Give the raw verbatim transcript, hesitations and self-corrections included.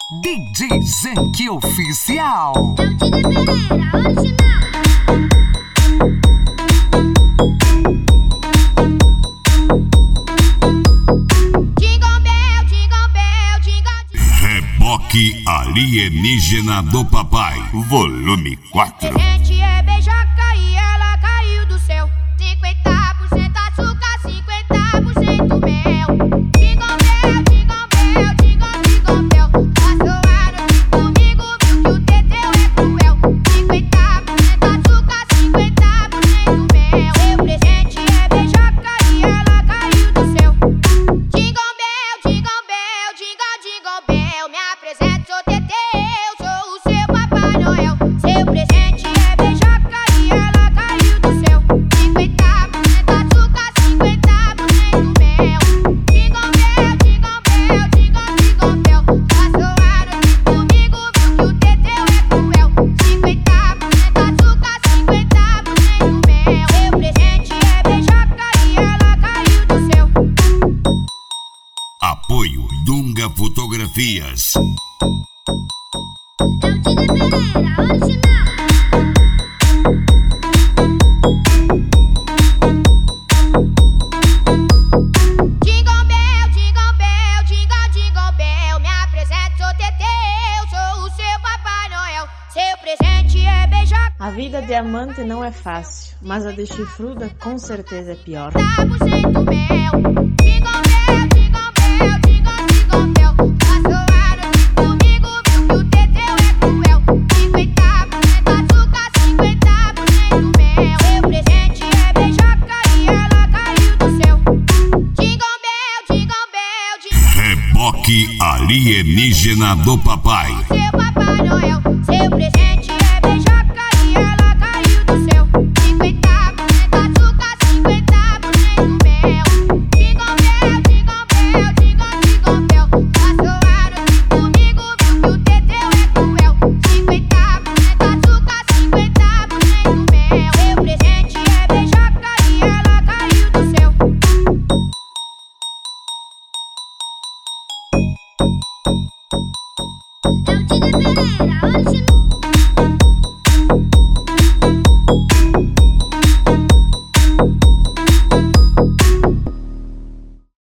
D J Zank Oficial. É o Tigre Pereira, original. Jingle bell, jingle bell, jingle jingle. Reboque alienígena do papai, volume quatro. Presente é beijoca e ela caiu do céu. cinquenta por cento açúcar, cinquenta por cento mel. Jingle bell, jingle bell, jingle, jingle bell. Passou a noite comigo, viu que o teteu é cruel. cinquenta por cento açúcar, cinquenta por cento mel. Seu presente é beijoca e ela caiu do céu. Jingle bell, jingle bell, jingle, jingle bell. Me apresento, sou teteu, sou o seu Papai Noel. Seu presente é beijoca e ela caiu do céu. cinquenta por cento açúcar, cinquenta por cento mel. Jingle bell, jingle bell, jingle, jingle bell. Passou a noite comigo, viu que o teteu é cruel. cinquenta por cento açúcar, cinquenta por cento mel. Seu presente é beijoca e ela caiu do céu. Apoio Dunga Fotografias. É o Tigre Pereira, original. Jingle bell, jingle bell, jingle, jingle bell. Me apresento, sou teteu, sou o seu Papai Noel. Seu presente é beijoca. A vida diamante não é fácil, mas a de chifruda com certeza é pior. cinquenta por cento mel. Jingle bell, jingle bell, jingle, jingle bell. Passou a noite comigo, viu que o teteu é cruel. cinquenta por cento açúcar, cinquenta por cento mel. Seu presente é beijoca e ela caiu do céu. Jingle bell, jingle bell, jingle, Reboque alienígena do papai. seu Papai Noel. Seu presente é beijoca e ela caiu do céu. cinquenta por cento açúcar, cinquenta por cento mel. Jingle bell, jingle bell, jingle, jingle bell. Passou a noite comigo, viu que o teteu é cruel. cinquenta por cento açúcar, cinquenta por cento mel. Seu presente é beijoca e ela caiu do céu. É o Tigre Pereira, original.